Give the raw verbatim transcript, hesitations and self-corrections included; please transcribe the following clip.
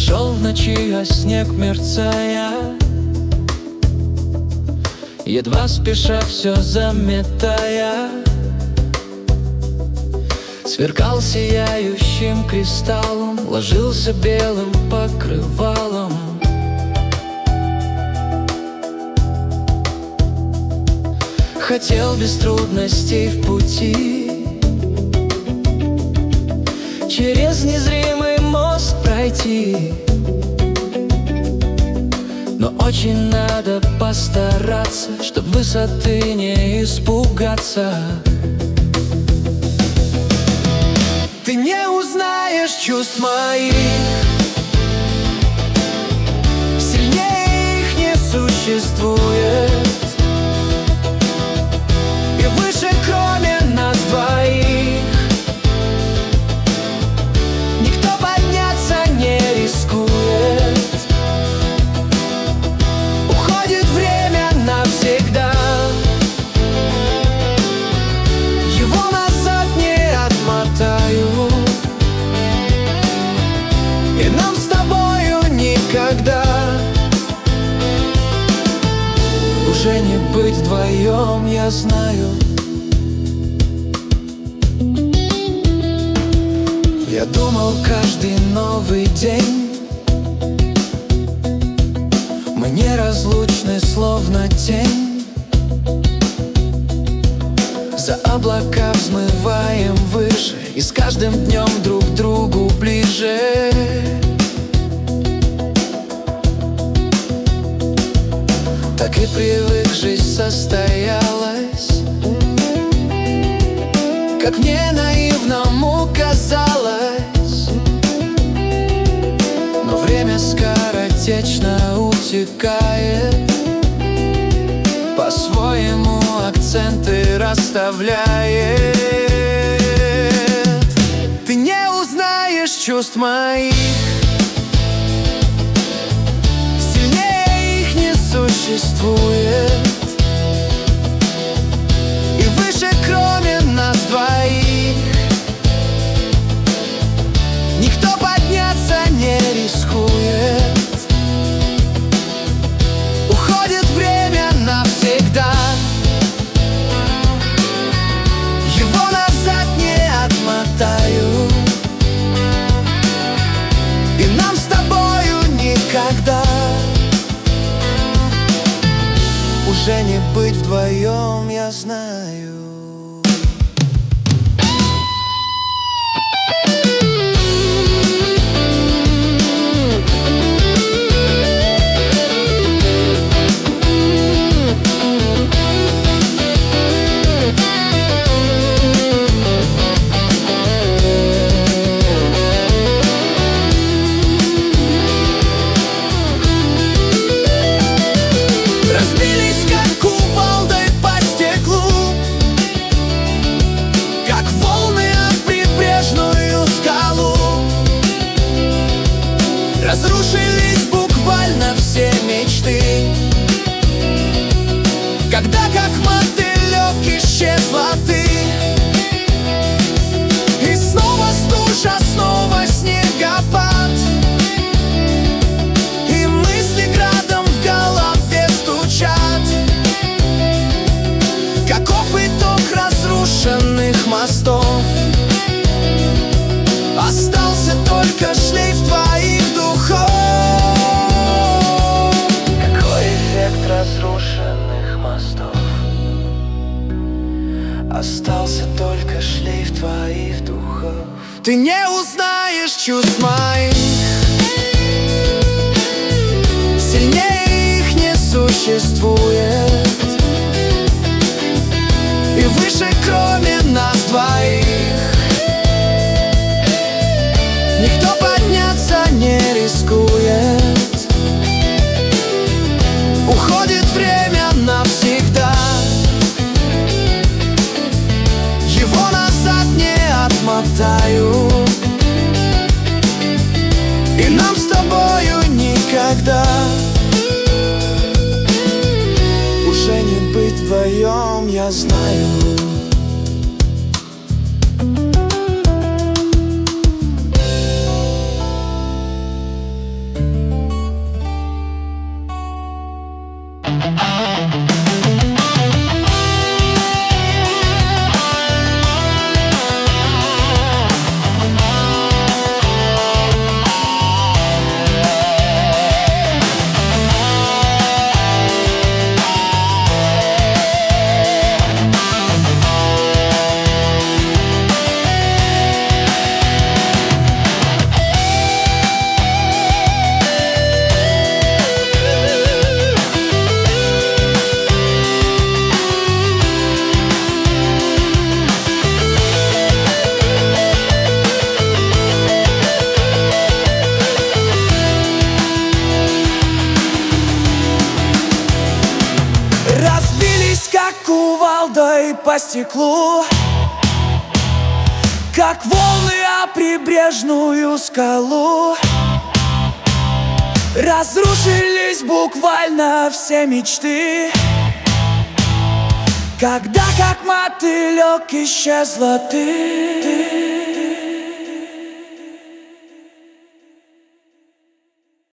шел в ночи, а снег мерцая, едва спеша все заметая, сверкал сияющим кристаллом, ложился белым покрывалом. Хотел без трудностей в пути через незримый мост пройти, но очень надо постараться, чтоб высоты не испугаться. Ты не узнаешь чувств моих, сильнее их не существует, и выше, кроме нас двоих, никто подняться не рискует. Уходит время навсегда, его назад не отмотаю, и нам с тобою никогда уже не быть вдвоем, я знаю. Я думал каждый новый день мы неразлучны, словно тень. За облака взмываем выше, и с каждым днем друг к другу ближе. Так и привык, жизнь состоялась, как мне наивному казалось. Но время скоротечно утекает, по-своему акценты расставляет. Ты не узнаешь чувств моих, сильнее их не существует, и выше, кроме нас двоих, никто подняться не рискует. Уходит время навсегда, его назад не отмотаю, и нам с тобою никогда уже не быть вдвоем, я знаю. Разрушились буквально все мечты, когда как мотылек исчезла ты. И снова стужа, снова снегопад, и мысли градом в голове стучат. Каков итог разрушенных мостов? Остался только шлейф твоих духов. Какой эффект разрушенных мостов? Остался только шлейф твоих духов. Ты не узнаешь чувств моих, сильнее их не существует, и выше, кроме нас двоих, никто подняться не рискует. Уходит время навсегда, его назад не отмотаю, и нам с тобою никогда уже не быть вдвоем, я знаю. как кувалдой по стеклу, как волны о прибрежную скалу. Разрушились буквально все мечты, когда как мотылек исчезла ты.